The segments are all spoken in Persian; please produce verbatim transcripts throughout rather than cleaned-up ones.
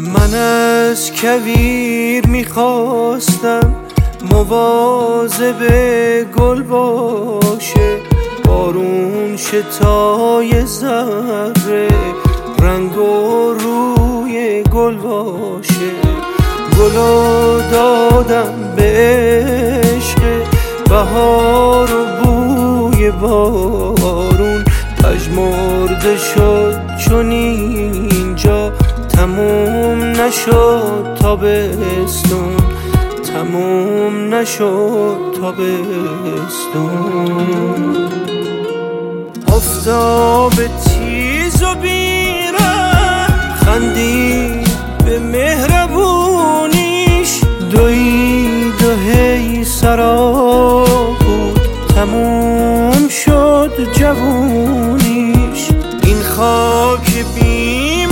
من از کویر میخواستم مواظب گل باشه، بارون شتای ذره رنگ و روی گل باشه. گلو دادم به عشق بهار و بوی بارون، پژمرده شد چون اینجا تموم نشد تابستون، تموم نشد تابستون. آفتاب تیز و بی‌رحم خندید به مهربونیش، دوید و هی سراب بود تموم شد جوونیش. این خاک بی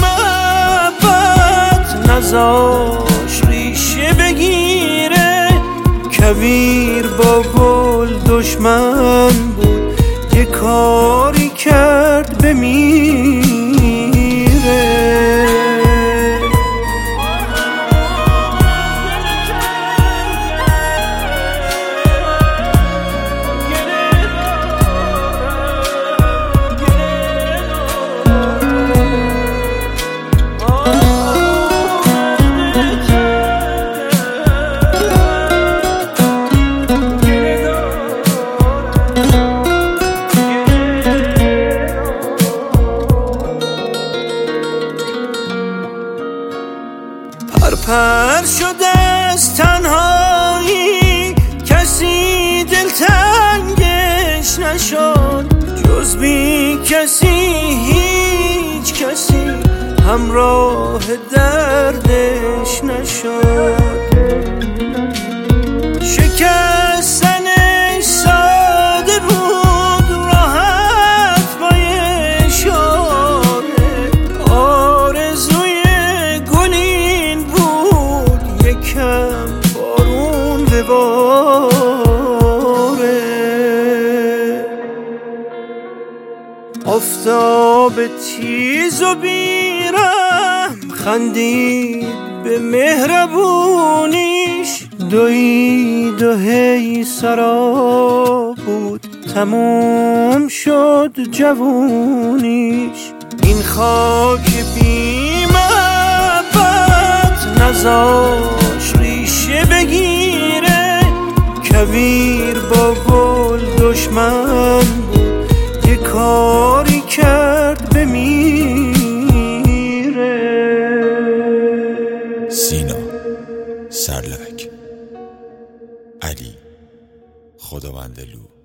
محبت نذاش ریشه بگیره، کویر با گل دشمن بود یه کاری کرد بمیره. پر شده از تنهایی کسی دلتنگش نشد، جز بی کسی هیچ کسی همراه دردش نشد. شکستنش ساده بود راحت با اشاره، آرزوی گلین بود یکم بارون بباره. آفتاب تیز و بی‌رحم خندید به مهربونیش، دوید و هی سراب بود تموم شد جوونیش. این خاک بی محبت نذاش ریشه بگیره، کویر با گل دشمن بود یه کاری کرد بمیره. سینا سرلک، علی خداوندلو.